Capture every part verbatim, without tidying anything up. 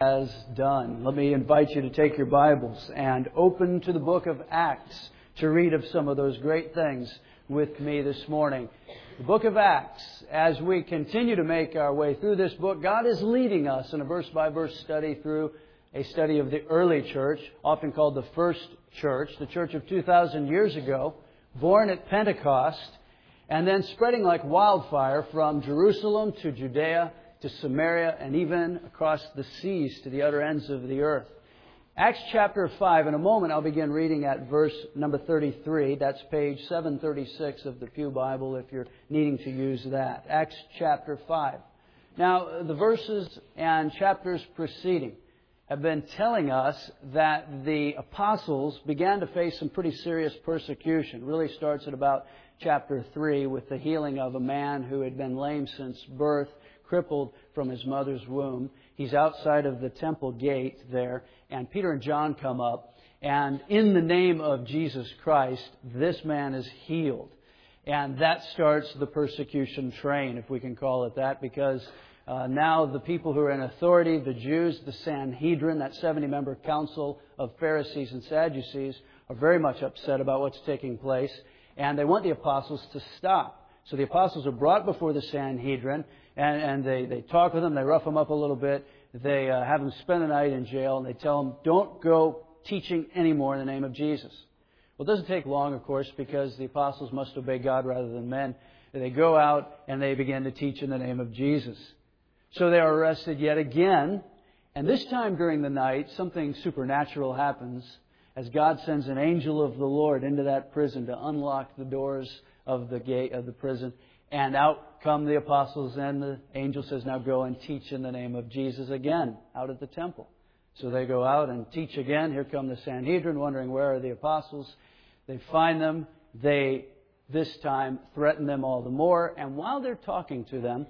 Has done. Let me invite you to take your Bibles and open to the book of Acts to read of some of those great things with me this morning. The book of Acts, as we continue to make our way through this book, God is leading us in a verse-by-verse study through a study of the early church, often called the first church, the church of two thousand years ago, born at Pentecost, and then spreading like wildfire from Jerusalem to Judea to Samaria, and even across the seas to the utter ends of the earth. Acts chapter five. In a moment, I'll begin reading at verse number thirty-three. That's page seven thirty-six of the Pew Bible if you're needing to use that. Acts chapter five. Now, the verses and chapters preceding have been telling us that the apostles began to face some pretty serious persecution. It really starts at about chapter three with the healing of a man who had been lame since birth, crippled from his mother's womb. He's outside of the temple gate there, and Peter and John come up, and in the name of Jesus Christ, this man is healed. And that starts the persecution train, if we can call it that, because uh, now the people who are in authority, the Jews, the Sanhedrin, that seventy-member council of Pharisees and Sadducees, are very much upset about what's taking place, and they want the apostles to stop. So the apostles are brought before the Sanhedrin, and, and they, they talk with them, they rough them up a little bit, they uh, have them spend the night in jail, and they tell them, don't go teaching anymore in the name of Jesus. Well, it doesn't take long, of course, because the apostles must obey God rather than men. They go out and they begin to teach in the name of Jesus. So they are arrested yet again, and this time during the night, something supernatural happens as God sends an angel of the Lord into that prison to unlock the doors of the gate of the prison. And out come the apostles, and the angel says, now go and teach in the name of Jesus again, out at the temple. So they go out and teach again. Here come the Sanhedrin, wondering where are the apostles. They find them. They, this time, threaten them all the more. And while they're talking to them,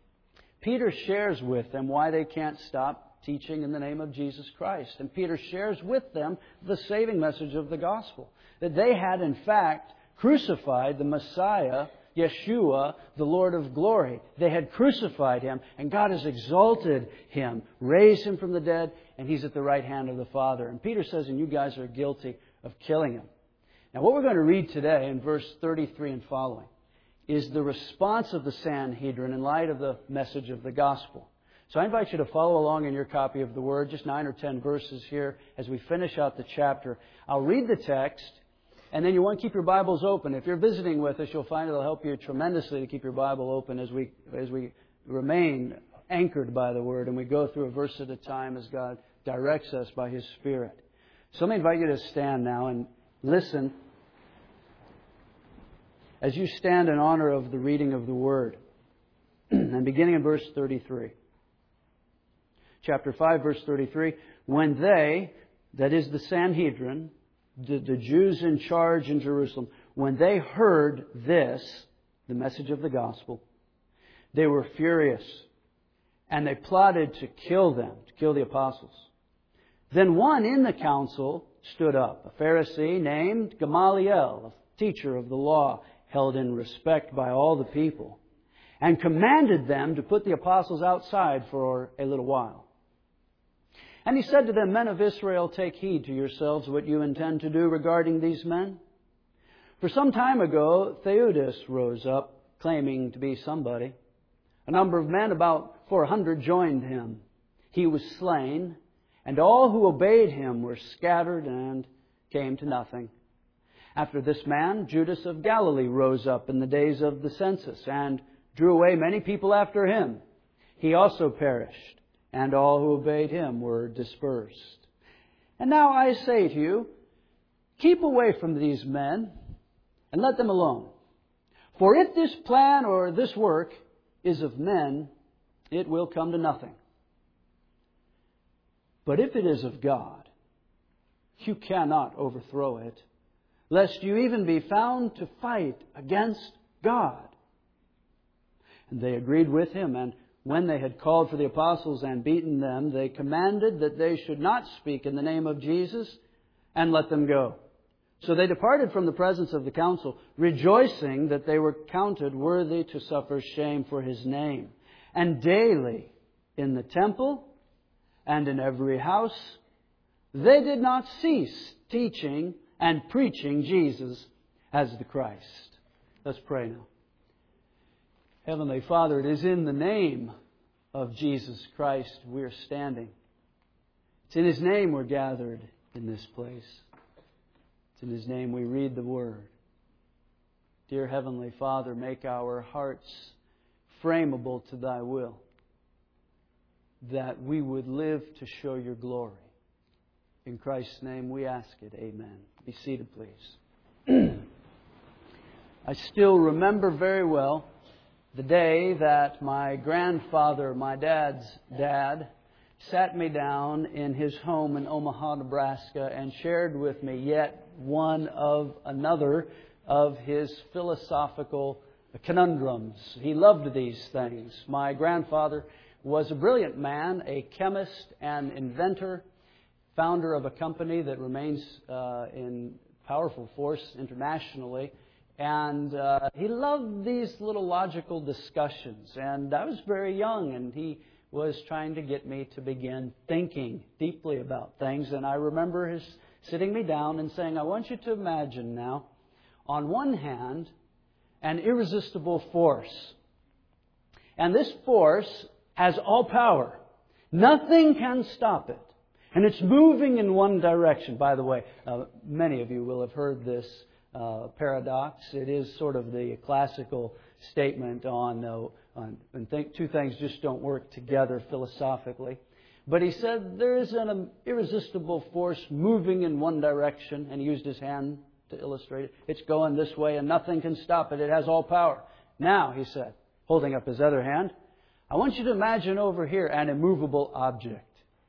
Peter shares with them why they can't stop teaching in the name of Jesus Christ. And Peter shares with them the saving message of the gospel. That they had, in fact, crucified the Messiah, Yeshua, the Lord of glory. They had crucified Him, and God has exalted Him, raised Him from the dead, and He's at the right hand of the Father. And Peter says, and you guys are guilty of killing Him. Now, what we're going to read today in verse thirty-three and following is the response of the Sanhedrin in light of the message of the gospel. So I invite you to follow along in your copy of the Word, just nine or ten verses here as we finish out the chapter. I'll read the text, and then you want to keep your Bibles open. If you're visiting with us, you'll find it'll help you tremendously to keep your Bible open as we as we remain anchored by the Word and we go through a verse at a time as God directs us by His Spirit. So let me invite you to stand now and listen as you stand in honor of the reading of the Word. And beginning in verse thirty-three. Chapter five, verse thirty-three. When they, that is the Sanhedrin, The, the Jews in charge in Jerusalem, when they heard this, the message of the gospel, they were furious, and they plotted to kill them, to kill the apostles. Then one in the council stood up, a Pharisee named Gamaliel, a teacher of the law, held in respect by all the people, and commanded them to put the apostles outside for a little while. And he said to them, men of Israel, take heed to yourselves what you intend to do regarding these men. For some time ago, Theudas rose up, claiming to be somebody. A number of men, about four hundred, joined him. He was slain, and all who obeyed him were scattered and came to nothing. After this man, Judas of Galilee rose up in the days of the census and drew away many people after him. He also perished, and all who obeyed him were dispersed. And now I say to you, keep away from these men and let them alone. For if this plan or this work is of men, it will come to nothing. But if it is of God, you cannot overthrow it, lest you even be found to fight against God. And they agreed with him, and when they had called for the apostles and beaten them, they commanded that they should not speak in the name of Jesus, and let them go. So they departed from the presence of the council, rejoicing that they were counted worthy to suffer shame for His name. And daily in the temple And in every house they did not cease teaching and preaching Jesus as the Christ. Let's pray now. Heavenly Father, it is in the name of Jesus Christ we're standing. It's in His name we're gathered in this place. It's in His name we read the Word. Dear Heavenly Father, make our hearts frameable to Thy will, that we would live to show Your glory. In Christ's name we ask it. Amen. Be seated, please. I still remember very well the day that my grandfather, my dad's dad, sat me down in his home in Omaha, Nebraska, and shared with me yet one of another of his philosophical conundrums. He loved these things. My grandfather was a brilliant man, a chemist and inventor, founder of a company that remains uh, in powerful force internationally. And uh, he loved these little logical discussions. And I was very young, and he was trying to get me to begin thinking deeply about things. And I remember his sitting me down and saying, I want you to imagine now, on one hand, an irresistible force. And this force has all power. Nothing can stop it. And it's moving in one direction. By the way, uh, many of you will have heard this uh, paradox. It is sort of the classical statement on, uh, on when th- two things just don't work together philosophically. But he said there is an um, irresistible force moving in one direction, and he used his hand to illustrate it. It's going this way, and nothing can stop it. It has all power. Now, he said, holding up his other hand, I want you to imagine over here an immovable object.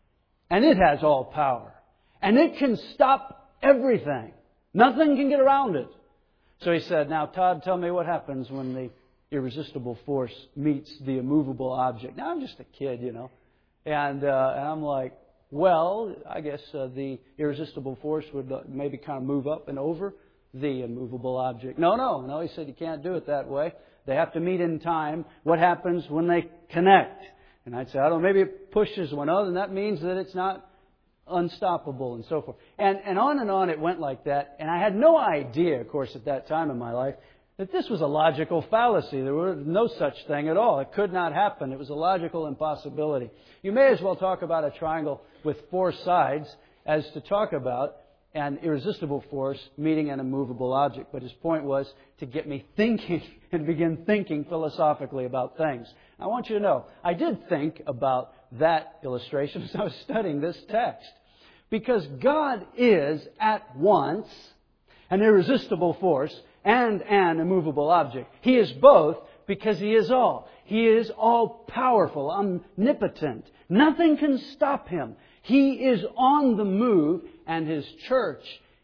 And it has all power. And it can stop everything. Nothing can get around it. So he said, now, Todd, tell me what happens when the irresistible force meets the immovable object. Now, I'm just a kid, you know. And, uh, and I'm like, well, I guess uh, the irresistible force would uh, maybe kind of move up and over the immovable object. No, no, no. He said you can't do it that way. They have to meet in time. What happens when they connect? And I'd say, I don't know, maybe it pushes one other, and that means that it's not unstoppable and so forth. And, and on and on it went like that. And I had no idea, of course, at that time in my life, that this was a logical fallacy. There was no such thing at all. It could not happen. It was a logical impossibility. You may as well talk about a triangle with four sides as to talk about an irresistible force meeting an immovable object. But his point was to get me thinking and begin thinking philosophically about things. I want you to know, I did think about that illustration as I was studying this text. Because God is at once an irresistible force and an immovable object. He is both because He is all. He is all-powerful, omnipotent. Nothing can stop Him. He is on the move, and His church,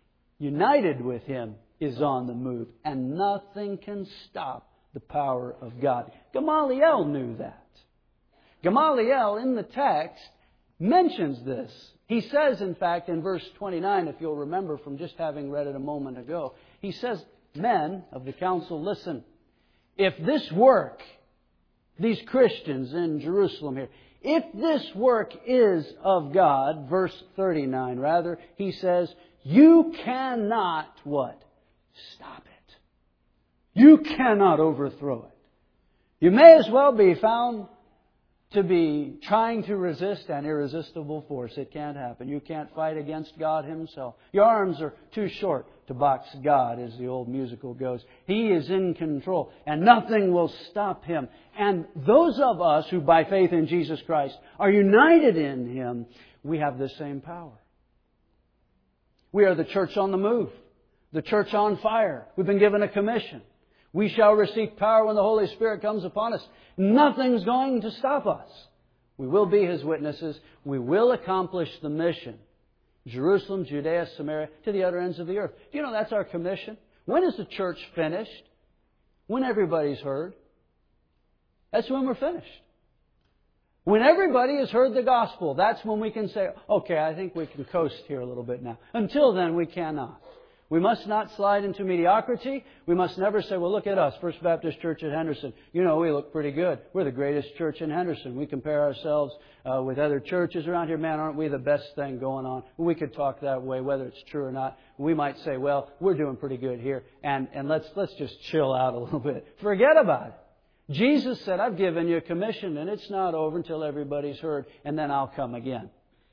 united with Him, is on the move. And nothing can stop the power of God. Gamaliel knew that. Gamaliel, in the text, mentions this. He says, in fact, in verse twenty-nine, if you'll remember from just having read it a moment ago, he says, men of the council, listen, if this work, these Christians in Jerusalem here, if this work is of God, verse thirty-nine rather, he says, you cannot, what? Stop it. You cannot overthrow it. You may as well be found to be trying to resist an irresistible force. It can't happen. You can't fight against God Himself. Your arms are too short to box God, as the old musical goes. He is in control, and nothing will stop Him. And those of us who, by faith in Jesus Christ, are united in Him, we have the same power. We are the church on the move, the church on fire. We've been given a commission. We shall receive power when the Holy Spirit comes upon us. Nothing's going to stop us. We will be His witnesses. We will accomplish the mission. Jerusalem, Judea, Samaria, to the other ends of the earth. Do you know that's our commission? When is the church finished? When everybody's heard. That's when we're finished. When everybody has heard the gospel, that's when we can say, okay, I think we can coast here a little bit now. Until then, we cannot. We must not slide into mediocrity. We must never say, well, look at us, First Baptist Church at Henderson. You know, we look pretty good. We're the greatest church in Henderson. We compare ourselves uh, with other churches around here. Man, aren't we the best thing going on? We could talk that way, whether it's true or not. We might say, well, we're doing pretty good here, and, and let's, let's just chill out a little bit. Forget about it. Jesus said, I've given you a commission, and it's not over until everybody's heard, and then I'll come again.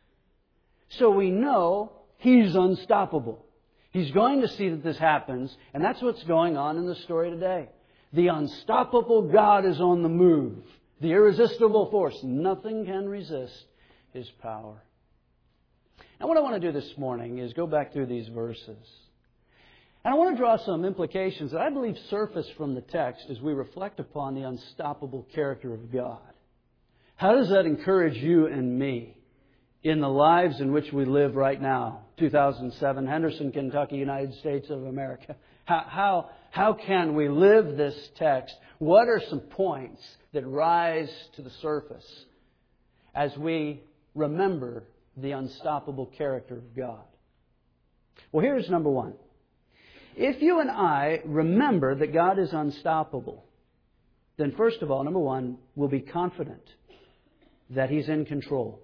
So we know He's unstoppable. He's going to see that this happens, and that's what's going on in the story today. The unstoppable God is on the move. The irresistible force. Nothing can resist His power. Now what I want to do this morning is go back through these verses. And I want to draw some implications that I believe surface from the text as we reflect upon the unstoppable character of God. How does that encourage you and me in the lives in which we live right now? two thousand seven, Henderson, Kentucky, United States of America. How, how, how can we live this text? What are some points that rise to the surface as we remember the unstoppable character of God? Well, here's number one. If you and I remember that God is unstoppable, then first of all, number one, we'll be confident that He's in control.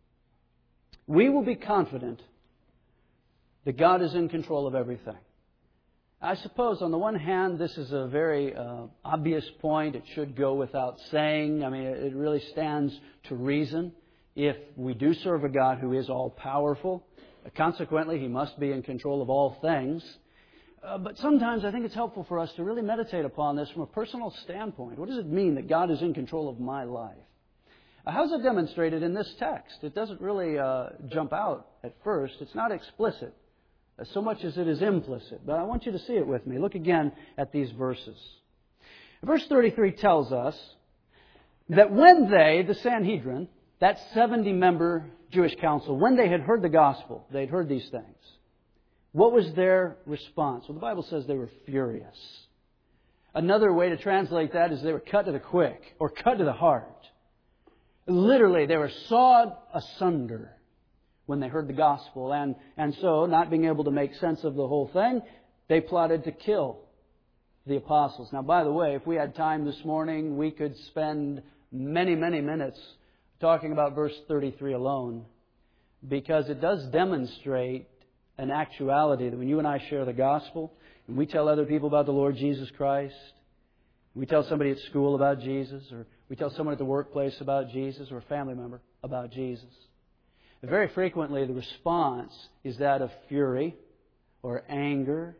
We will be confident that God is in control of everything. I suppose on the one hand, this is a very uh, obvious point. It should go without saying. I mean, it really stands to reason. If we do serve a God who is all-powerful, consequently, He must be in control of all things. Uh, but sometimes I think it's helpful for us to really meditate upon this from a personal standpoint. What does it mean that God is in control of my life? Uh, how's it demonstrated in this text? It doesn't really uh, jump out at first. It's not explicit uh, so much as it is implicit. But I want you to see it with me. Look again at these verses. Verse thirty-three tells us that when they, the Sanhedrin, that seventy-member Jewish council, when they had heard the gospel, they'd heard these things. What was their response? Well, the Bible says they were furious. Another way to translate that is they were cut to the quick or cut to the heart. Literally, they were sawed asunder when they heard the gospel. And, and so, not being able to make sense of the whole thing, they plotted to kill the apostles. Now, by the way, if we had time this morning, we could spend many, many minutes talking about verse thirty-three alone, because it does demonstrate an actuality that when you and I share the gospel, and we tell other people about the Lord Jesus Christ, we tell somebody at school about Jesus, or we tell someone at the workplace about Jesus, or a family member about Jesus, very frequently the response is that of fury, or anger,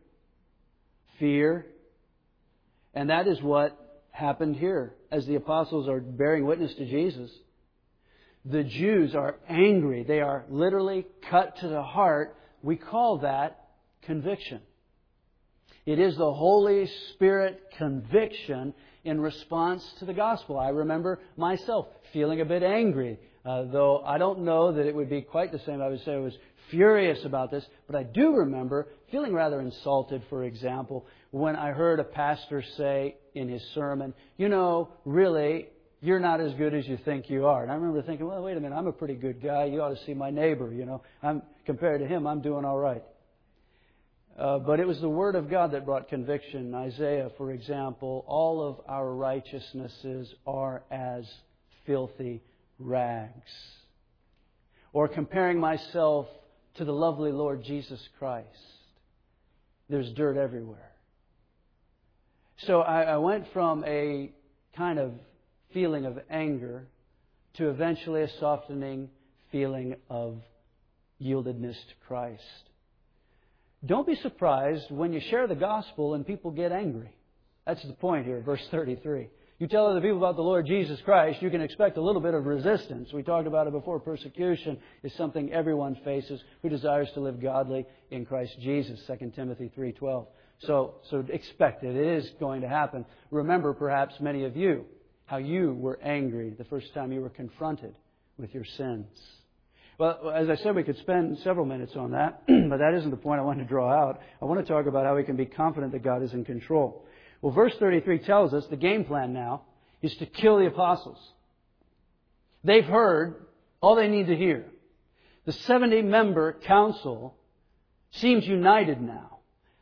fear. And that is what happened here as the apostles are bearing witness to Jesus. The Jews are angry. They are literally cut to the heart. We call that conviction. It is the Holy Spirit conviction in response to the gospel. I remember myself feeling a bit angry, uh, though I don't know that it would be quite the same. I would say I was furious about this, but I do remember feeling rather insulted, for example, when I heard a pastor say in his sermon, you know, really, you're not as good as you think you are. And I remember thinking, well, wait a minute, I'm a pretty good guy. You ought to see my neighbor, you know. I'm compared to him, I'm doing all right. Uh, but it was the Word of God that brought conviction. Isaiah, for example, all of our righteousnesses are as filthy rags. Or comparing myself to the lovely Lord Jesus Christ, there's dirt everywhere. So I, I went from a kind of feeling of anger to eventually a softening feeling of yieldedness to Christ. Don't be surprised when you share the gospel and people get angry. That's the point here, verse thirty-three. You tell other people about the Lord Jesus Christ, you can expect a little bit of resistance. We talked about it before. Persecution is something everyone faces who desires to live godly in Christ Jesus, Second Timothy three twelve. So, so expect it. It is going to happen. Remember, perhaps, many of you, how you were angry the first time you were confronted with your sins. Well, as I said, we could spend several minutes on that, but that isn't the point I want to draw out. I want to talk about how we can be confident that God is in control. Well, verse thirty-three tells us the game plan now is to kill the apostles. They've heard all they need to hear. The seventy-member council seems united now.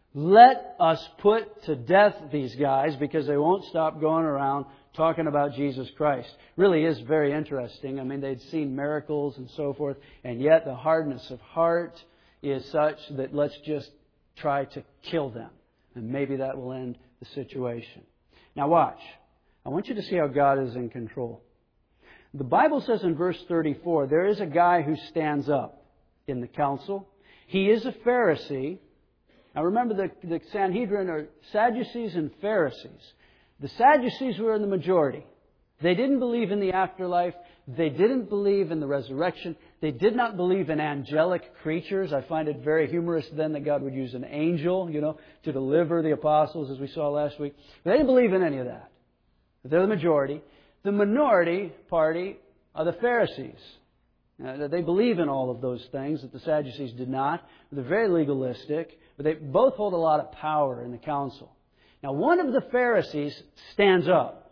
Let us put to death these guys because they won't stop going around talking about Jesus Christ. Really is very interesting. I mean, they'd seen miracles and so forth, and yet the hardness of heart is such that let's just try to kill them. And maybe that will end the situation. Now watch. I want you to see how God is in control. The Bible says in verse thirty-four, there is a guy who stands up in the council. He is a Pharisee. Now remember, the, the Sanhedrin are Sadducees and Pharisees. The Sadducees were in the majority. They didn't believe in the afterlife. They didn't believe in the resurrection. They did not believe in angelic creatures. I find it very humorous then that God would use an angel, you know, to deliver the apostles, as we saw last week. They didn't believe in any of that. They're the majority. The minority party are the Pharisees. Uh, they believe in all of those things that the Sadducees did not. They're very legalistic, but they both hold a lot of power in the council. Now, one of the Pharisees stands up.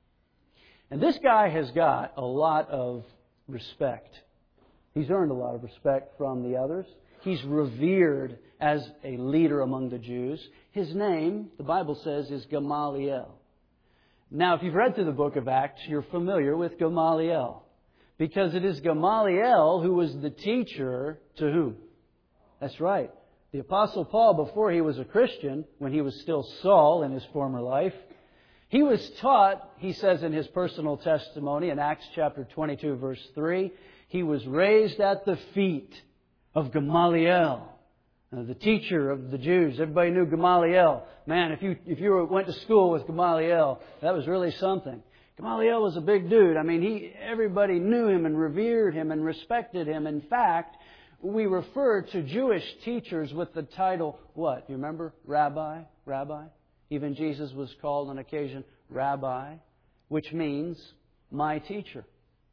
And this guy has got a lot of respect. He's earned a lot of respect from the others. He's revered as a leader among the Jews. His name, the Bible says, is Gamaliel. Now, if you've read through the book of Acts, you're familiar with Gamaliel. Because it is Gamaliel who was the teacher to whom? That's right. The Apostle Paul, before he was a Christian, when he was still Saul in his former life, he was taught, he says in his personal testimony in Acts chapter twenty-two, verse three, he was raised at the feet of Gamaliel, the teacher of the Jews. Everybody knew Gamaliel. Man, if you if you went to school with Gamaliel, that was really something. Gamaliel was a big dude. I mean, he everybody knew him and revered him and respected him. In fact, we refer to Jewish teachers with the title, what? You remember? Rabbi? Rabbi? Even Jesus was called on occasion Rabbi, which means my teacher.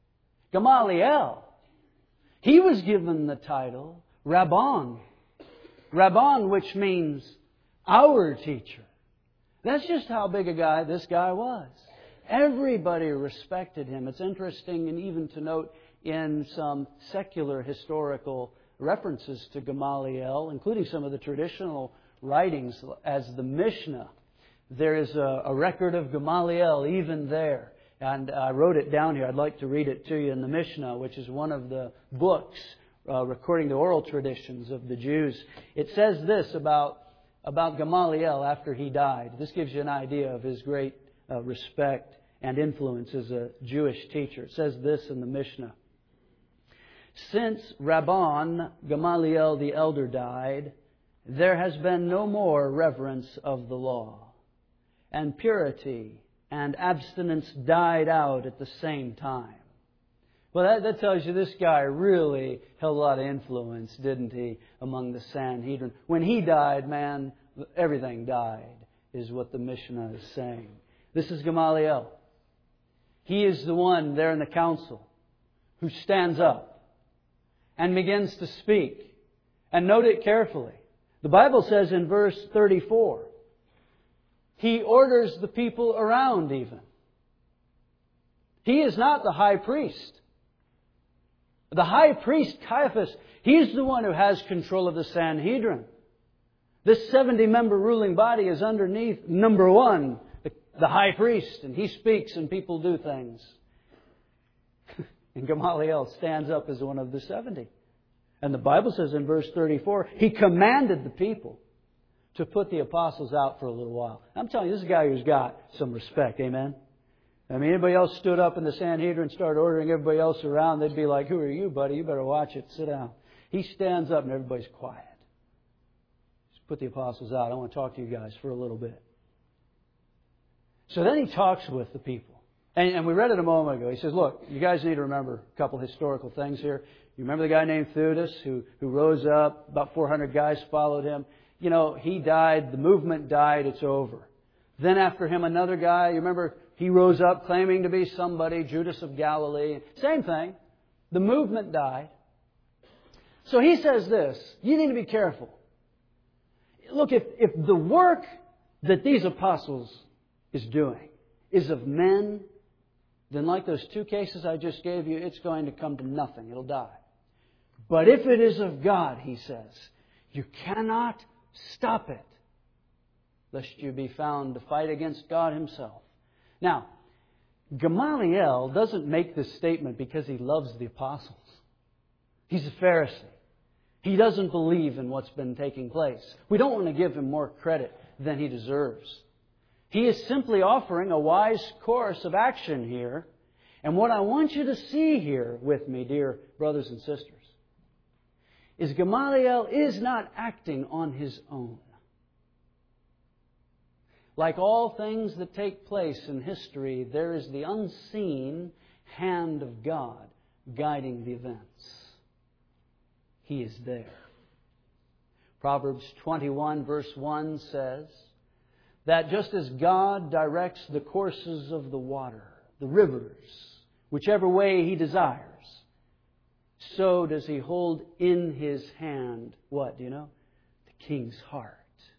Gamaliel, he was given the title Rabbon. Rabbon, which means our teacher. That's just how big a guy this guy was. Everybody respected him. It's interesting, and even to note in some secular historical references to Gamaliel, including some of the traditional writings as the Mishnah, there is a, a record of Gamaliel even there. And I wrote it down here. I'd like to read it to you in the Mishnah, which is one of the books uh, recording the oral traditions of the Jews. It says this about, about Gamaliel after he died. This gives you an idea of his great uh, respect and influence as a Jewish teacher. It says this in the Mishnah. Since Rabbon Gamaliel the elder died, there has been no more reverence of the law, and purity and abstinence died out at the same time. Well, that, that tells you this guy really held a lot of influence, didn't he, among the Sanhedrin. When he died, man, everything died, is what the Mishnah is saying. This is Gamaliel. He is the one there in the council who stands up and begins to speak. And note it carefully. The Bible says in verse thirty-four, he orders the people around even. He is not the high priest. The high priest, Caiaphas, he's the one who has control of the Sanhedrin. This seventy-member ruling body is underneath, number one, the, the high priest. And he speaks and people do things. And Gamaliel stands up as one of the seventy. And the Bible says in verse thirty-four, he commanded the people to put the apostles out for a little while. I'm telling you, this is a guy who's got some respect. Amen? I mean, anybody else stood up in the Sanhedrin and started ordering everybody else around, they'd be like, who are you, buddy? You better watch it. Sit down. He stands up and everybody's quiet. Just put the apostles out. I want to talk to you guys for a little bit. So then he talks with the people. And, and we read it a moment ago. He says, look, you guys need to remember a couple historical things here. You remember the guy named Theudas who, who rose up? About four hundred guys followed him. You know, he died. The movement died. It's over. Then after him, another guy. You remember, he rose up claiming to be somebody, Judas of Galilee. Same thing. The movement died. So he says this. You need to be careful. Look, if, if the work that these apostles is doing is of men, then like those two cases I just gave you, it's going to come to nothing. It'll die. But if it is of God, he says, you cannot stop it. lest you be found to fight against God Himself. Now, Gamaliel doesn't make this statement because he loves the apostles. He's a Pharisee. He doesn't believe in what's been taking place. We don't want to give him more credit than he deserves. He is simply offering a wise course of action here. And what I want you to see here with me, dear brothers and sisters, is Gamaliel is not acting on his own. Like all things that take place in history, there is the unseen hand of God guiding the events. He is there. Proverbs twenty-one verse one says that just as God directs the courses of the water, the rivers, whichever way He desires, so does He hold in His hand, what, do you know? The king's heart.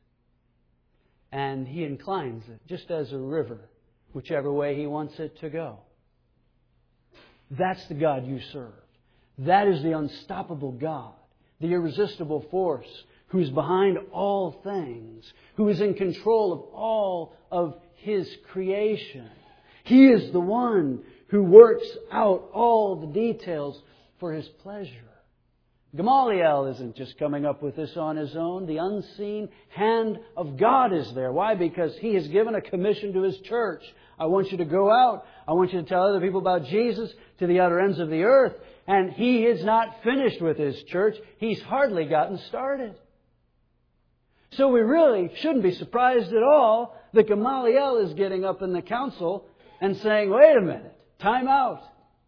And He inclines it, just as a river, whichever way He wants it to go. That's the God you serve. That is the unstoppable God, the irresistible force who's behind all things, who is in control of all of His creation. He is the one who works out all the details for His pleasure. Gamaliel isn't just coming up with this on his own. The unseen hand of God is there. Why? Because He has given a commission to His church. I want you to go out. I want you to tell other people about Jesus to the outer ends of the earth. And He is not finished with His church. He's hardly gotten started. So we really shouldn't be surprised at all that Gamaliel is getting up in the council and saying, wait a minute, time out.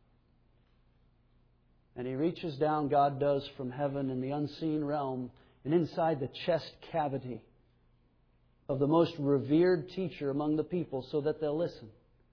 And he reaches down, God does, from heaven in the unseen realm and inside the chest cavity of the most revered teacher among the people so that they'll listen.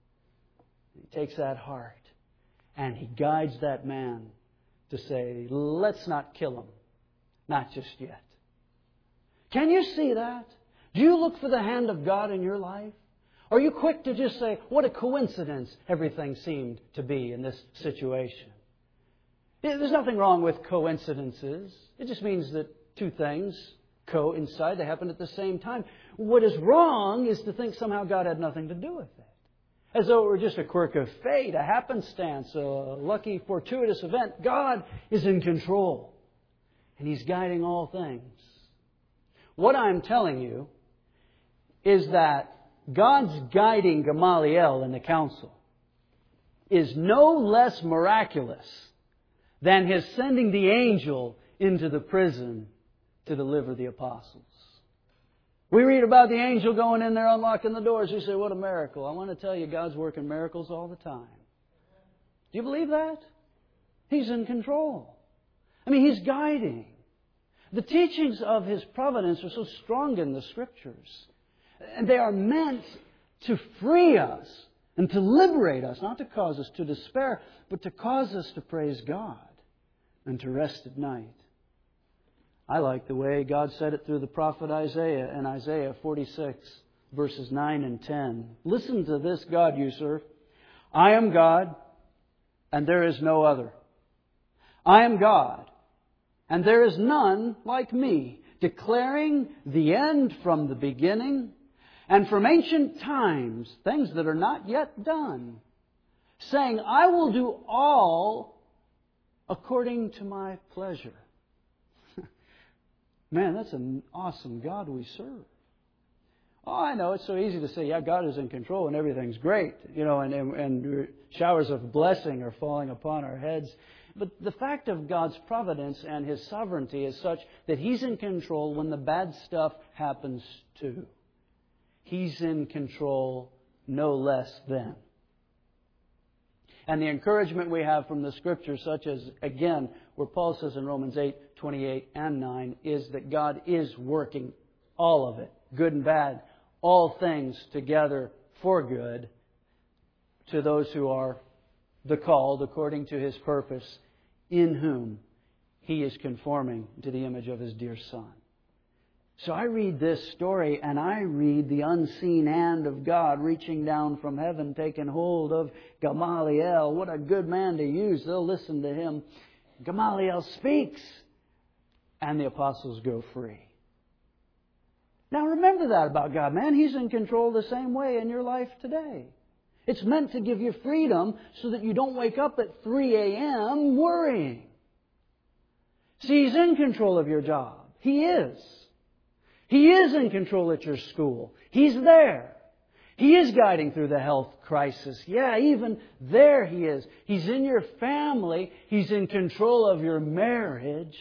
He takes that heart and He guides that man to say, let's not kill him. Not just yet. Can you see that? Do you look for the hand of God in your life? Or are you quick to just say, what a coincidence everything seemed to be in this situation? There's nothing wrong with coincidences. It just means that two things coincide. They happen at the same time. What is wrong is to think somehow God had nothing to do with it. As though it were just a quirk of fate, a happenstance, a lucky, fortuitous event. God is in control. And He's guiding all things. What I'm telling you is that God's guiding Gamaliel in the council is no less miraculous than His sending the angel into the prison to deliver the apostles. We read about the angel going in there, unlocking the doors. We say, what a miracle. I want to tell you, God's working miracles all the time. Do you believe that? He's in control. I mean, He's guiding. The teachings of His providence are so strong in the Scriptures. And they are meant to free us and to liberate us, not to cause us to despair, but to cause us to praise God and to rest at night. I like the way God said it through the prophet Isaiah in Isaiah forty-six, verses nine and ten. Listen to this God you serve. I am God, and there is no other. I am God, and there is none like me, declaring the end from the beginning, and from ancient times, things that are not yet done, saying, I will do all according to my pleasure. Man, that's an awesome God we serve. Oh, I know, it's so easy to say, yeah, God is in control and everything's great, you know, and, and, and showers of blessing are falling upon our heads. But the fact of God's providence and His sovereignty is such that He's in control when the bad stuff happens too. He's in control no less than. And the encouragement we have from the Scriptures, such as, again, where Paul says in Romans eight, twenty-eight and nine, is that God is working all of it, good and bad, all things together for good to those who are the called according to His purpose, in whom He is conforming to the image of His dear Son. So I read this story and I read the unseen hand of God reaching down from heaven, taking hold of Gamaliel. What a good man to use. They'll listen to him. Gamaliel speaks and the apostles go free. Now remember that about God, man. He's in control the same way in your life today. It's meant to give you freedom so that you don't wake up at three a.m. worrying. See, He's in control of your job. He is. He is in control at your school. He's there. He is guiding through the health crisis. Yeah, even there He is. He's in your family. He's in control of your marriage.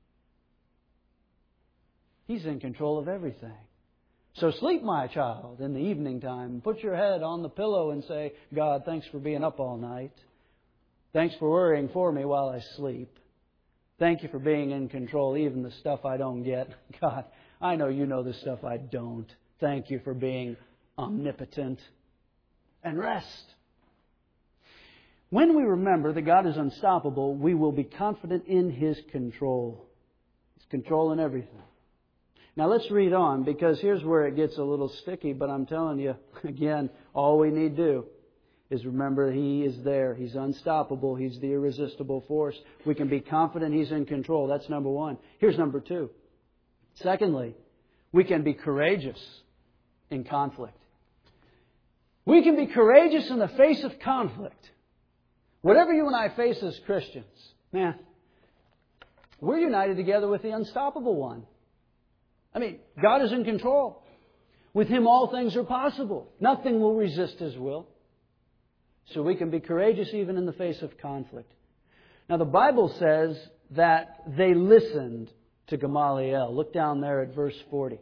He's in control of everything. So sleep, my child, in the evening time. Put your head on the pillow and say, God, thanks for being up all night. Thanks for worrying for me while I sleep. Thank you for being in control, even the stuff I don't get. God, I know you know the stuff I don't. Thank you for being omnipotent. And rest. When we remember that God is unstoppable, we will be confident in His control. He's controlling everything. Now let's read on, because here's where it gets a little sticky, but I'm telling you, again, all we need to do is remember He is there. He's unstoppable. He's the irresistible force. We can be confident He's in control. That's number one. Here's number two. Secondly, we can be courageous in conflict. We can be courageous in the face of conflict. Whatever you and I face as Christians, man, we're united together with the unstoppable one. I mean, God is in control. With Him all things are possible. Nothing will resist His will. So we can be courageous even in the face of conflict. Now the Bible says that they listened to Gamaliel. Look down there at verse forty.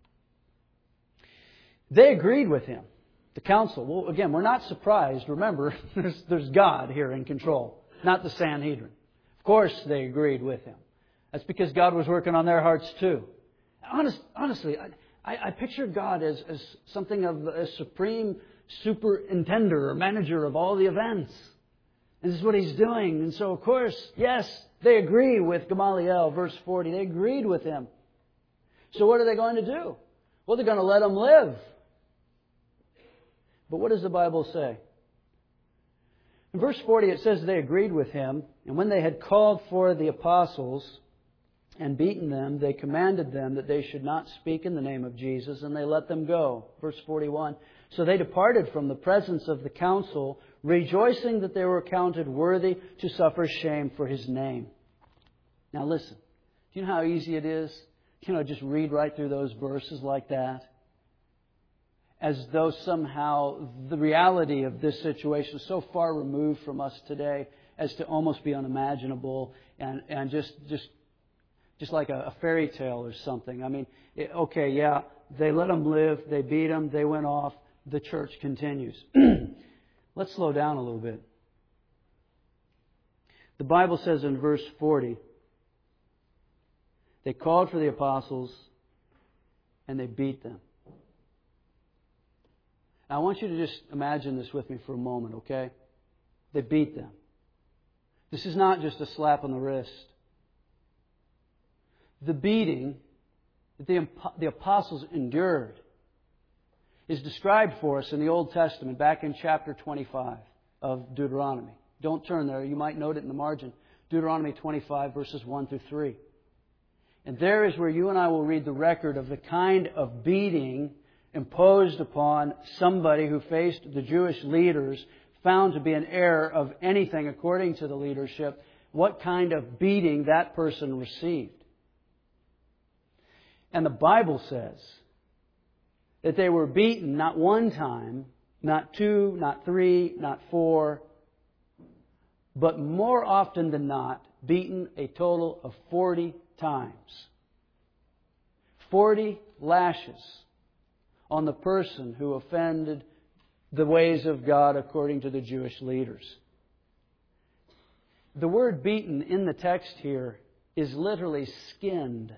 They agreed with him. The council. Well, again, we're not surprised. Remember, there's, there's God here in control, not the Sanhedrin. Of course they agreed with him. That's because God was working on their hearts too. Honest, honestly, I, I, I picture God as, as something of a supreme superintender or manager of all the events. And this is what He's doing. And so, of course, yes, they agree with Gamaliel, verse forty. They agreed with him. So what are they going to do? Well, they're going to let him live. But what does the Bible say? In verse forty it says they agreed with him, and when they had called for the apostles and beaten them, they commanded them that they should not speak in the name of Jesus, and they let them go. Verse forty-one. So they departed from the presence of the council, rejoicing that they were counted worthy to suffer shame for His name. Now listen, do you know how easy it is? You know, just read right through those verses like that, as though somehow the reality of this situation is so far removed from us today as to almost be unimaginable and, and just just just like a, a fairy tale or something. I mean, it, okay, yeah, they let them live, they beat them, they went off, the church continues. Let's slow down a little bit. The Bible says in verse forty, they called for the apostles and they beat them. Now, I want you to just imagine this with me for a moment, okay? They beat them. This is not just a slap on the wrist. The beating that the, the apostles endured is described for us in the Old Testament, back in chapter twenty-five of Deuteronomy. Don't turn there. You might note it in the margin. Deuteronomy twenty-five, verses one through three. And there is where you and I will read the record of the kind of beating imposed upon somebody who faced the Jewish leaders, found to be an error of anything according to the leadership, what kind of beating that person received. And the Bible says that they were beaten not one time, not two, not three, not four, but more often than not, beaten a total of forty times. Forty lashes on the person who offended the ways of God according to the Jewish leaders. The word beaten in the text here is literally skinned.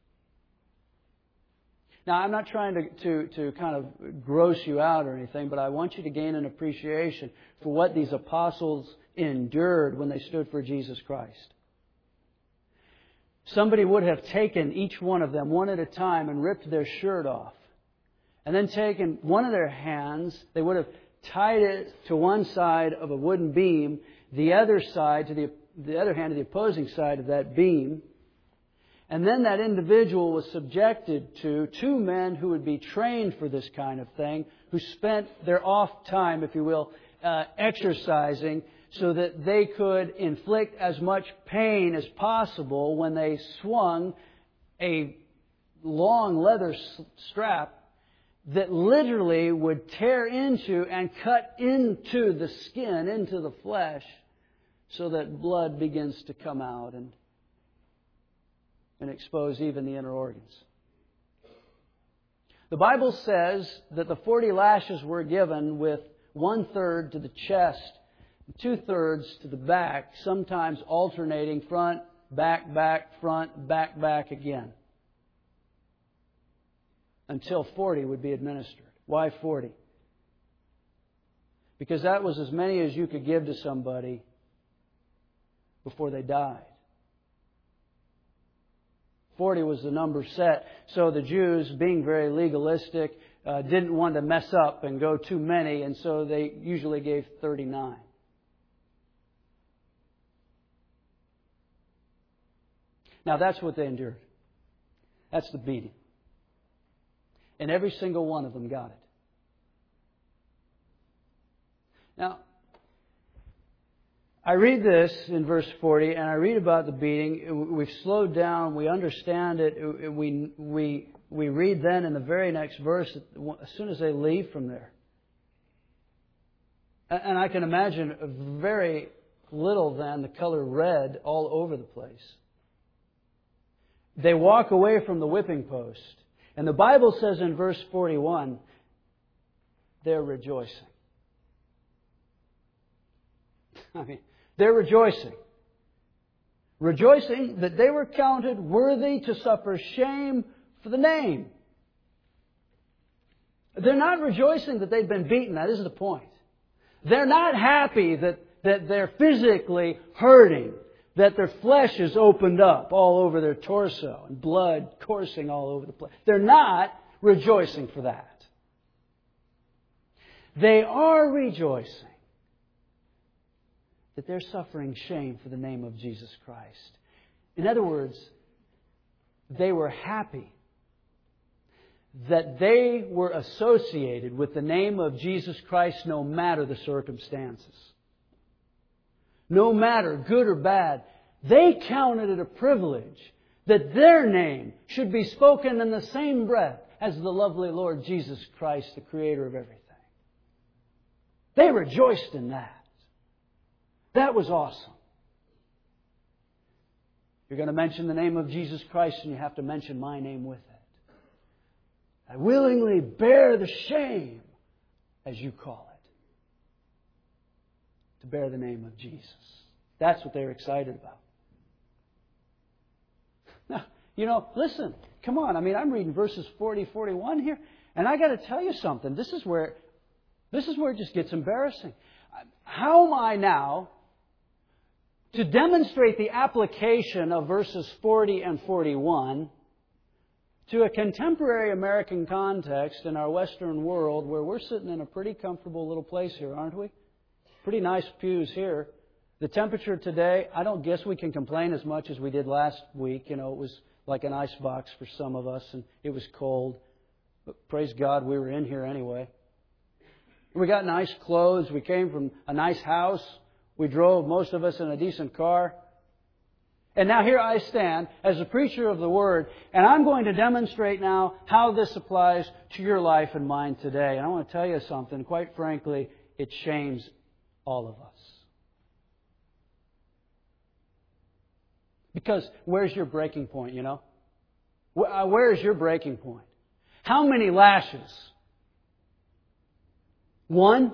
Now, I'm not trying to, to, to kind of gross you out or anything, but I want you to gain an appreciation for what these apostles endured when they stood for Jesus Christ. Somebody would have taken each one of them one at a time and ripped their shirt off. And then taken one of their hands, they would have tied it to one side of a wooden beam, the other side to the, the other hand to the opposing side of that beam. And then that individual was subjected to two men who would be trained for this kind of thing, who spent their off time, if you will, uh, exercising so that they could inflict as much pain as possible when they swung a long leather strap that literally would tear into and cut into the skin, into the flesh, so that blood begins to come out and, and expose even the inner organs. The Bible says that the forty lashes were given with one-third to the chest, two-thirds to the back, sometimes alternating front, back, back, front, back, back again, until forty would be administered. Why forty? Because that was as many as you could give to somebody before they died. forty was the number set. So the Jews, being very legalistic, uh, didn't want to mess up and go too many, and so they usually gave thirty-nine. Now that's what they endured. That's the beating. And every single one of them got it. Now, I read this in verse forty, and I read about the beating. We've slowed down. We understand it. We, we, we read then in the very next verse, as soon as they leave from there. And I can imagine very little then the color red all over the place. They walk away from the whipping post. And the Bible says in verse forty-one, they're rejoicing. I mean, they're rejoicing. Rejoicing that they were counted worthy to suffer shame for the name. They're not rejoicing that they've been beaten. That isn't the point. They're not happy that, that they're physically hurting, that their flesh is opened up all over their torso and blood coursing all over the place. They're not rejoicing for that. They are rejoicing that they're suffering shame for the name of Jesus Christ. In other words, they were happy that they were associated with the name of Jesus Christ no matter the circumstances. No matter good or bad, they counted it a privilege that their name should be spoken in the same breath as the lovely Lord Jesus Christ, the Creator of everything. They rejoiced in that. That was awesome. You're going to mention the name of Jesus Christ, and you have to mention my name with it. I willingly bear the shame, as you call it, to bear the name of Jesus. That's what they're excited about. Now, you know, listen, come on. I mean, I'm reading verses forty, forty-one here, and I got to tell you something. This is where, this is where it just gets embarrassing. How am I now to demonstrate the application of verses forty and forty-one to a contemporary American context in our Western world, where we're sitting in a pretty comfortable little place here, aren't we? Pretty nice pews here. The temperature today, I don't guess we can complain as much as we did last week. You know, it was like an ice box for some of us, and it was cold. But praise God, we were in here anyway. We got nice clothes. We came from a nice house. We drove, most of us, in a decent car. And now here I stand as a preacher of the Word, and I'm going to demonstrate now how this applies to your life and mine today. And I want to tell you something. Quite frankly, it shames all of us. Because where's your breaking point, you know? Where's your breaking point? How many lashes? One?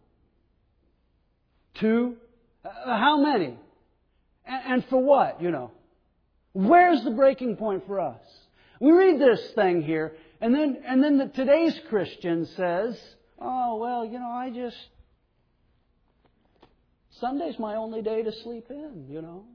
Two? Uh, how many? And, and for what, you know? Where's the breaking point for us? We read this thing here, and then and then the, today's Christian says, oh, well, you know, I just... Sunday's my only day to sleep in, you know?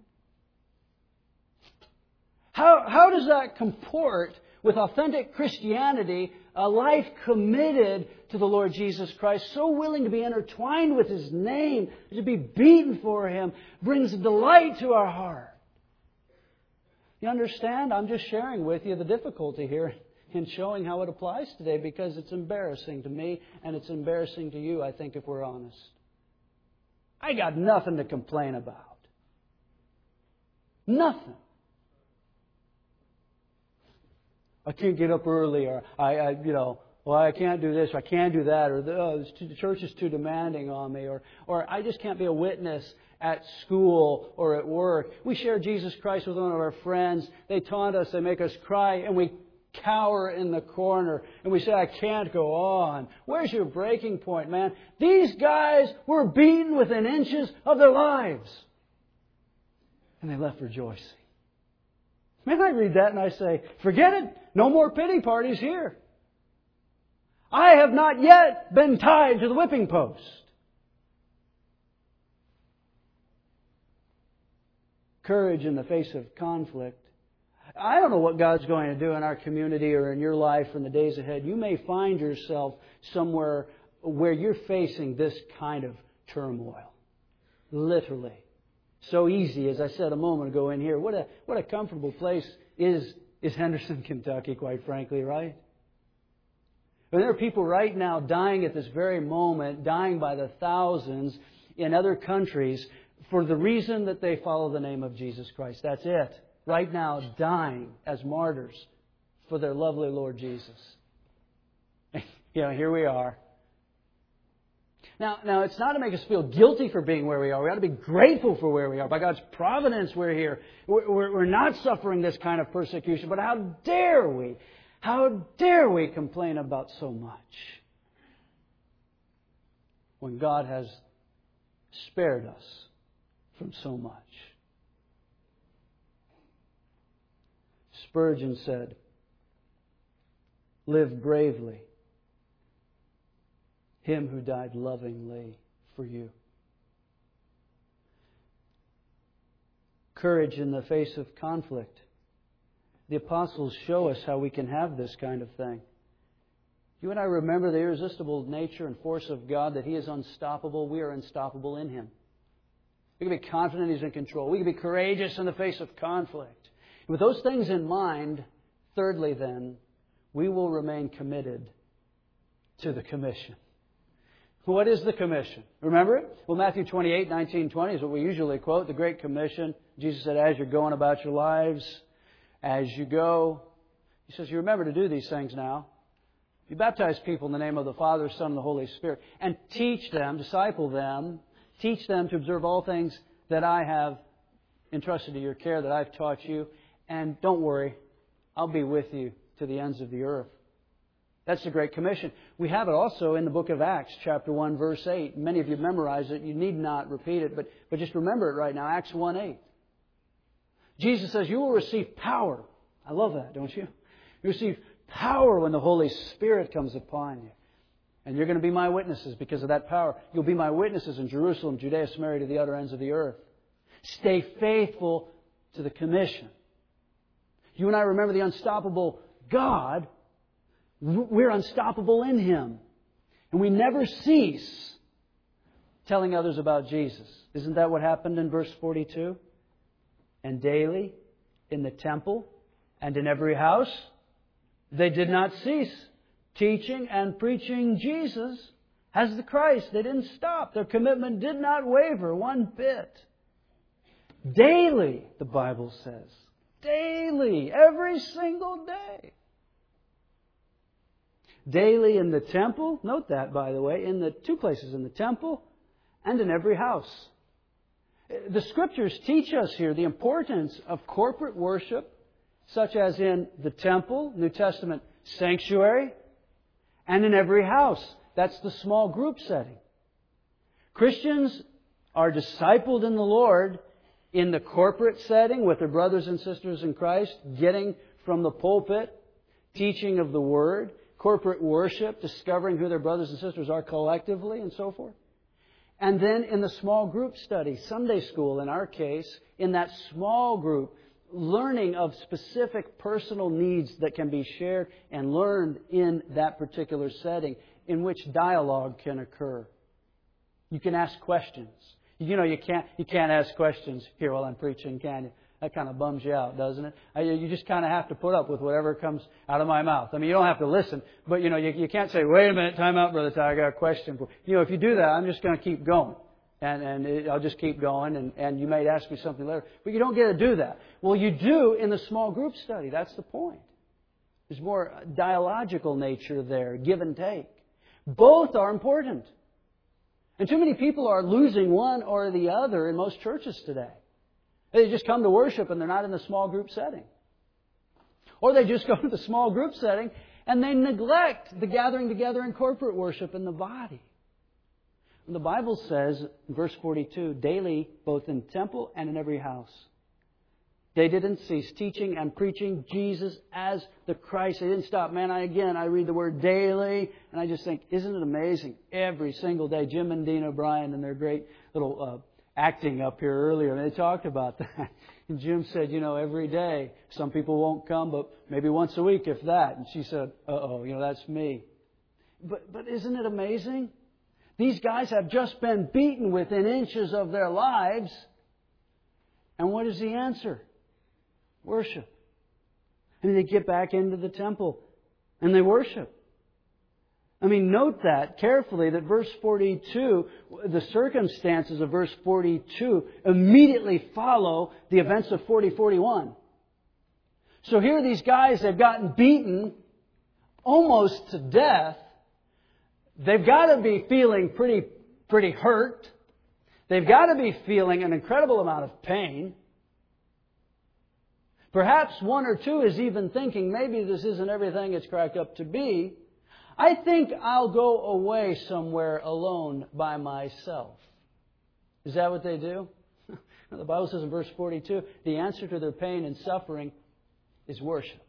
How, how does that comport with authentic Christianity, a life committed to the Lord Jesus Christ, so willing to be intertwined with His name, to be beaten for Him, brings delight to our heart? You understand? I'm just sharing with you the difficulty here in showing how it applies today, because it's embarrassing to me and it's embarrassing to you, I think, if we're honest. I got nothing to complain about. Nothing. I can't get up early, or I, I you know, well, I can't do this, or I can't do that, or the, oh, the church is too demanding on me, or or I just can't be a witness at school or at work. We share Jesus Christ with one of our friends. They taunt us, they make us cry, and we cower in the corner, and we say, I can't go on. Where's your breaking point, man? These guys were beaten within inches of their lives. And they left rejoicing. Man, I read that and I say, forget it. No more pity parties here. I have not yet been tied to the whipping post. Courage in the face of conflict. I don't know what God's going to do in our community or in your life in the days ahead. You may find yourself somewhere where you're facing this kind of turmoil. Literally. So easy, as I said a moment ago in here. What a what a comfortable place is, is Henderson, Kentucky, quite frankly, right? But there are people right now dying at this very moment, dying by the thousands in other countries for the reason that they follow the name of Jesus Christ. That's it. Right now, dying as martyrs for their lovely Lord Jesus. You know, here we are. Now, now, it's not to make us feel guilty for being where we are. We ought to be grateful for where we are. By God's providence, we're here. We're, we're, we're not suffering this kind of persecution. But how dare we? How dare we complain about so much when God has spared us from so much? Spurgeon said, live bravely, Him who died lovingly for you. Courage in the face of conflict. The apostles show us how we can have this kind of thing. You and I remember the irresistible nature and force of God, that He is unstoppable. We are unstoppable in Him. We can be confident He's in control. We can be courageous in the face of conflict. With those things in mind, thirdly then, we will remain committed to the commission. What is the commission? Remember it? Well, Matthew twenty-eight, nineteen, twenty is what we usually quote, the Great Commission. Jesus said, as you're going about your lives, as you go, He says, you remember to do these things now. You baptize people in the name of the Father, Son, and the Holy Spirit, and teach them, disciple them, teach them to observe all things that I have entrusted to your care, that I've taught you. And don't worry, I'll be with you to the ends of the earth. That's the Great Commission. We have it also in the book of Acts, chapter one, verse eight. Many of you memorized it. You need not repeat it, but, but just remember it right now. Acts one eight. Jesus says, you will receive power. I love that, don't you? You receive power when the Holy Spirit comes upon you. And you're going to be my witnesses because of that power. You'll be my witnesses in Jerusalem, Judea, Samaria, to the utter ends of the earth. Stay faithful to the commission. You and I remember the unstoppable God. We're unstoppable in Him. And we never cease telling others about Jesus. Isn't that what happened in verse forty-two? And daily in the temple and in every house, they did not cease teaching and preaching Jesus as the Christ. They didn't stop. Their commitment did not waver one bit. Daily, the Bible says. Daily, every single day. Daily in the temple, note that by the way, in the two places, in the temple and in every house. The Scriptures teach us here the importance of corporate worship, such as in the temple, New Testament sanctuary, and in every house. That's the small group setting. Christians are discipled in the Lord in the corporate setting with their brothers and sisters in Christ, getting from the pulpit, teaching of the Word, corporate worship, discovering who their brothers and sisters are collectively, and so forth. And then in the small group study, Sunday school in our case, in that small group, learning of specific personal needs that can be shared and learned in that particular setting, in which dialogue can occur. You can ask questions. You know, you can't you can't ask questions here while I'm preaching, can you? That kind of bums you out, doesn't it? You just kind of have to put up with whatever comes out of my mouth. I mean, you don't have to listen, but you know, you, you can't say, wait a minute, time out, Brother Ty, I got a question for you. You know, if you do that, I'm just going to keep going. And, and it, I'll just keep going, and, and you may ask me something later. But you don't get to do that. Well, you do in the small group study. That's the point. There's more dialogical nature there, give and take. Both are important. And too many people are losing one or the other in most churches today. They just come to worship and they're not in the small group setting. Or they just go to the small group setting and they neglect the gathering together in corporate worship in the body. And the Bible says, in verse forty-two, daily, both in temple and in every house. They didn't cease teaching and preaching Jesus as the Christ. They didn't stop. Man, I again, I read the word daily, and I just think, isn't it amazing? Every single day, Jim and Dean O'Brien and their great little uh, acting up here earlier, and they talked about that. And Jim said, you know, every day, some people won't come, but maybe once a week, if that. And she said, uh-oh, you know, that's me. But but isn't it amazing? These guys have just been beaten within inches of their lives. And what is the answer? Worship. And they get back into the temple and they worship. I mean, note that carefully that verse forty-two, the circumstances of verse forty-two immediately follow the events of forty forty-one. So here these guys have gotten beaten almost to death. They've got to be feeling pretty, pretty hurt. They've got to be feeling an incredible amount of pain. Perhaps one or two is even thinking, maybe this isn't everything it's cracked up to be. I think I'll go away somewhere alone by myself. Is that what they do? The Bible says in verse forty-two, the answer to their pain and suffering is worship.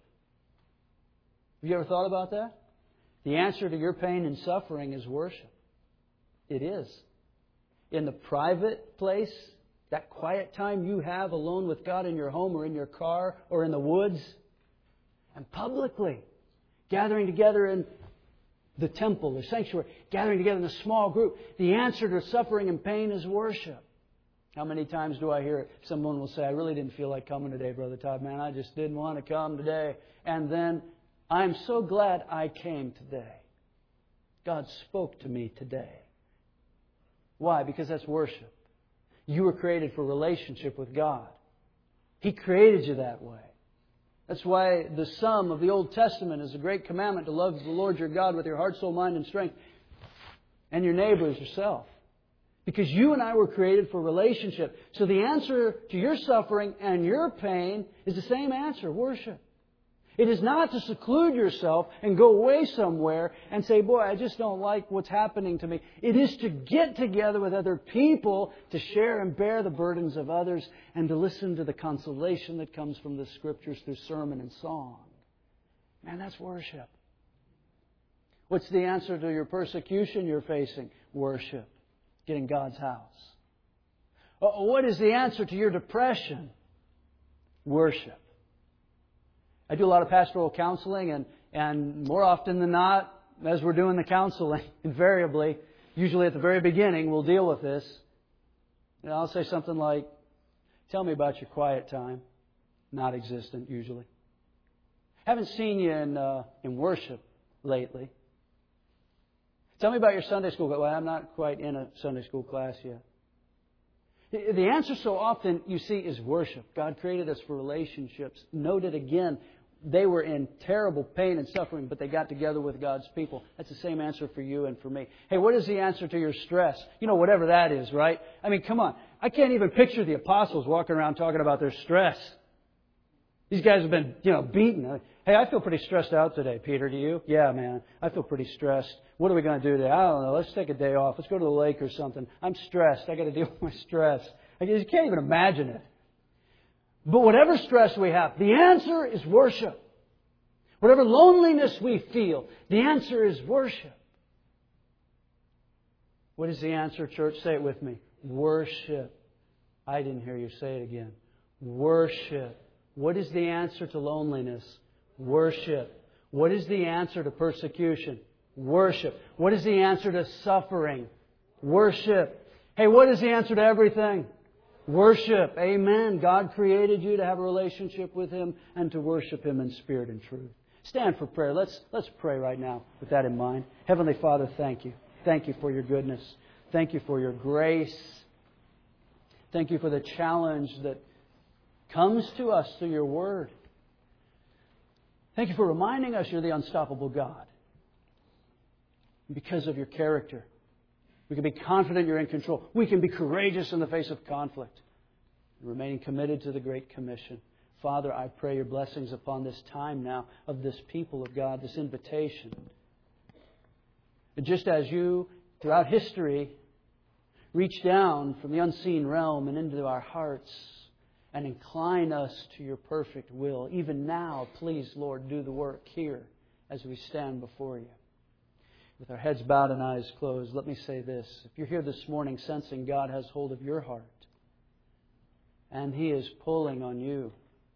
Have you ever thought about that? The answer to your pain and suffering is worship. It is. In the private place, that quiet time you have alone with God in your home or in your car or in the woods, and publicly gathering together in the temple or sanctuary, gathering together in a small group, the answer to suffering and pain is worship. How many times do I hear it? Someone will say, I really didn't feel like coming today, Brother Todd. Man, I just didn't want to come today. And then, I'm so glad I came today. God spoke to me today. Why? Because that's worship. You were created for relationship with God. He created you that way. That's why the sum of the Old Testament is a great commandment to love the Lord your God with your heart, soul, mind, and strength, and your neighbor as yourself. Because you and I were created for relationship. So the answer to your suffering and your pain is the same answer, worship. It is not to seclude yourself and go away somewhere and say, boy, I just don't like what's happening to me. It is to get together with other people to share and bear the burdens of others and to listen to the consolation that comes from the Scriptures through sermon and song. Man, that's worship. What's the answer to your persecution you're facing? Worship. Get in God's house. What is the answer to your depression? Worship. I do a lot of pastoral counseling, and, and more often than not, as we're doing the counseling, invariably, usually at the very beginning, we'll deal with this. And I'll say something like, tell me about your quiet time. Not existent, usually. Haven't seen you in, uh, in worship lately. Tell me about your Sunday school. Well, I'm not quite in a Sunday school class yet. The answer so often, you see, is worship. God created us for relationships. Note it again. They were in terrible pain and suffering, but they got together with God's people. That's the same answer for you and for me. Hey, what is the answer to your stress? You know, whatever that is, right? I mean, come on. I can't even picture the apostles walking around talking about their stress. These guys have been, you know, beaten. Hey, I feel pretty stressed out today, Peter. Do you? Yeah, man. I feel pretty stressed. What are we going to do today? I don't know. Let's take a day off. Let's go to the lake or something. I'm stressed. I got to deal with my stress. I just can't even imagine it. But whatever stress we have, the answer is worship. Whatever loneliness we feel, the answer is worship. What is the answer, church? Say it with me. Worship. I didn't hear you say it again. Worship. What is the answer to loneliness? Worship. What is the answer to persecution? Worship. What is the answer to suffering? Worship. Hey, what is the answer to everything? Worship. Amen. God created you to have a relationship with Him and to worship Him in spirit and truth. Stand for prayer. Let's, let's pray right now with that in mind. Heavenly Father, thank you. Thank you for your goodness. Thank you for your grace. Thank you for the challenge that comes to us through your Word. Thank you for reminding us you're the unstoppable God. Because of your character, we can be confident you're in control. We can be courageous in the face of conflict, remaining committed to the Great Commission. Father, I pray your blessings upon this time now of this people of God, this invitation. And just as you, throughout history, reach down from the unseen realm and into our hearts and incline us to your perfect will, even now, please, Lord, do the work here as we stand before you. With our heads bowed and eyes closed, let me say this. If you're here this morning sensing God has hold of your heart and He is pulling on you,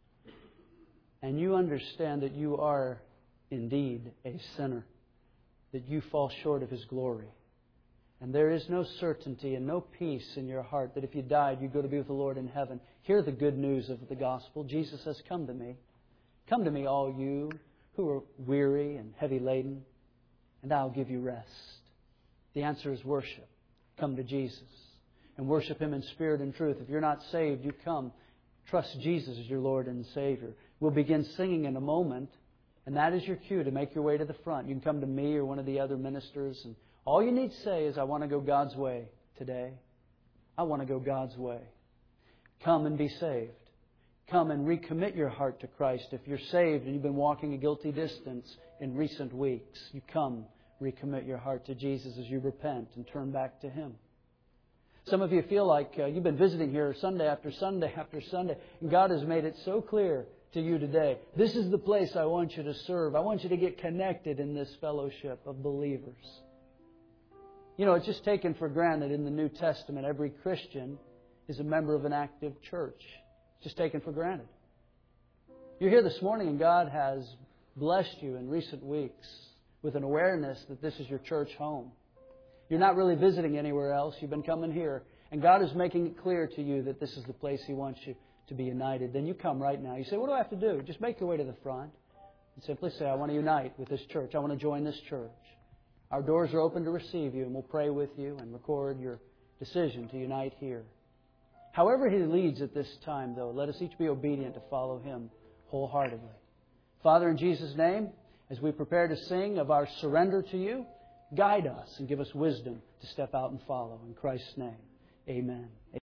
and you understand that you are indeed a sinner, that you fall short of His glory, and there is no certainty and no peace in your heart that if you died, you'd go to be with the Lord in heaven, hear the good news of the gospel. Jesus says, come to me. Come to me, all you who are weary and heavy laden, and I'll give you rest. The answer is worship. Come to Jesus and worship Him in spirit and truth. If you're not saved, you come. Trust Jesus as your Lord and Savior. We'll begin singing in a moment, and that is your cue to make your way to the front. You can come to me or one of the other ministers, and all you need to say is, I want to go God's way today. I want to go God's way. Come and be saved. Come and recommit your heart to Christ. If you're saved and you've been walking a guilty distance in recent weeks, you come recommit your heart to Jesus as you repent and turn back to Him. Some of you feel like uh, you've been visiting here Sunday after Sunday after Sunday, and God has made it so clear to you today. This is the place I want you to serve. I want you to get connected in this fellowship of believers. You know, it's just taken for granted in the New Testament every Christian is a member of an active church. It's just taken for granted. You're here this morning and God has blessed you in recent weeks with an awareness that this is your church home. You're not really visiting anywhere else. You've been coming here. And God is making it clear to you that this is the place He wants you to be united. Then you come right now. You say, what do I have to do? Just make your way to the front and simply say, I want to unite with this church. I want to join this church. Our doors are open to receive you, and we'll pray with you and record your decision to unite here. However He leads at this time, though, let us each be obedient to follow Him wholeheartedly. Father, in Jesus' name, as we prepare to sing of our surrender to you, guide us and give us wisdom to step out and follow. In Christ's name, amen.